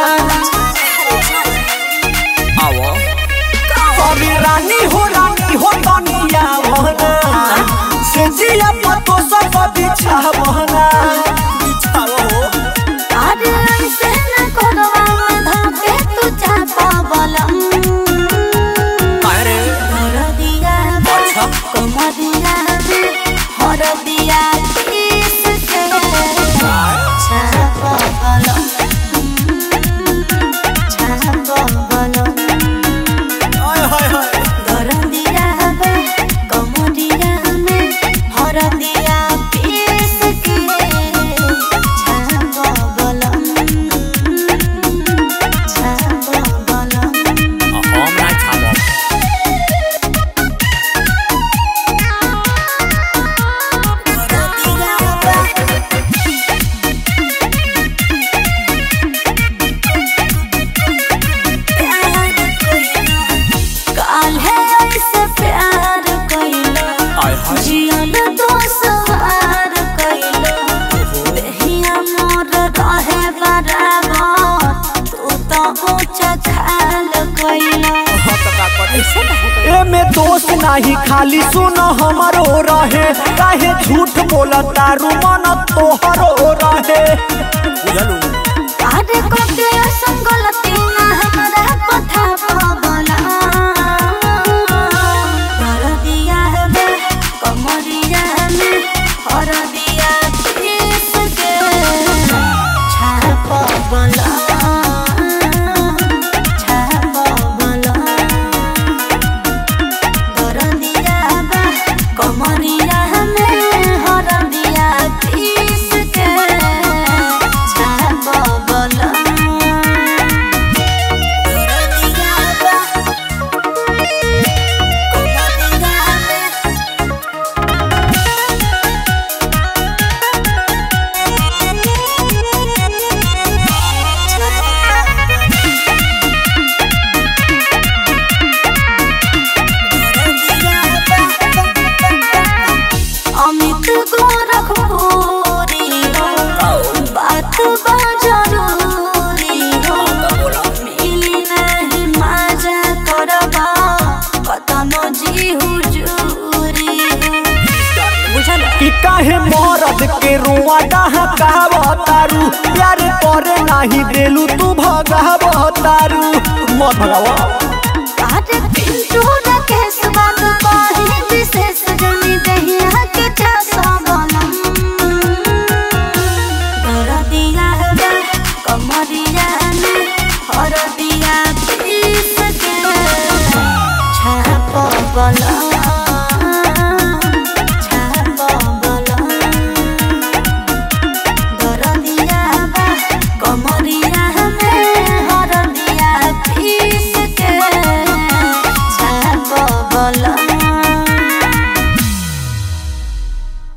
आओ अभी रानी हो तनिया मोहना से जिया पतो सब बिछा मोहना बिछाओ अरे ऐसे न कोरवा में धके तू चापा बलम अरे हर दिया अच्छा कमरिया हर दिया किस के चापा बलम चापा बलम हाय हाय हाय हर दिया कमरिया में हर दिया किस के चापा बलम चापा बलम हम ना छाबो काल है ऐसे प्यार कइलो हाय हाय जियन तो सवार कइलो बेहिया मोर रहे बराबर तू तो ऊंचा खाल कइलो हां तो का करे ऐसे कहे ए में दोस्त नाही खाली सुन हमरो रहे काहे झूठ बोला तारू मन तोहरो रहे बुझलू अरे कोते संगलती ना हमरा पथा पावला कर दिया है कमरिया में हर दिया किस के छाप बला छाप बला कर दिया कमरिया में हर दिया किस के छाप बला अमित गोरखपुरी बात बा जरूरी मिली नहीं मजा करबा कतनो जी हुजूरी बुझल कि काहे मरद के रुआ डहकावतारू प्यार करे नाही देलू तू भगावतारू मत भगावा अरे